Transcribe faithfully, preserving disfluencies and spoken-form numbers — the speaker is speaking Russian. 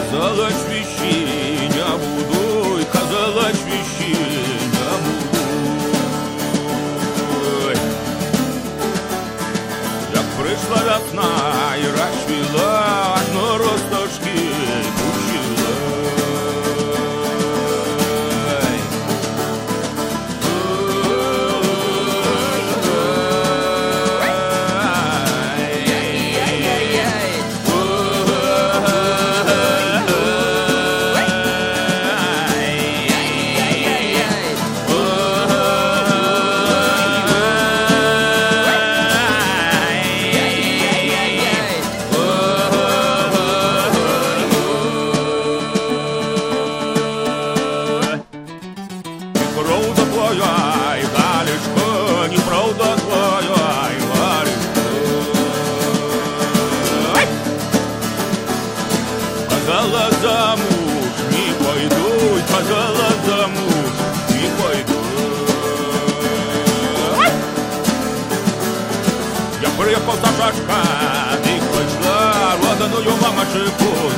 казалось, вещи не буду, и казалось, вещи не буду. Як прийшла весна і розцвіла, одно росточки пучила. Неправда твоя, ай, Галечка, неправда твоя, ай, Галечка. Сказала замуж, не пойду, сказала замуж, не пойду. Я приехал с Ашашка, ты пошла, родную мамочку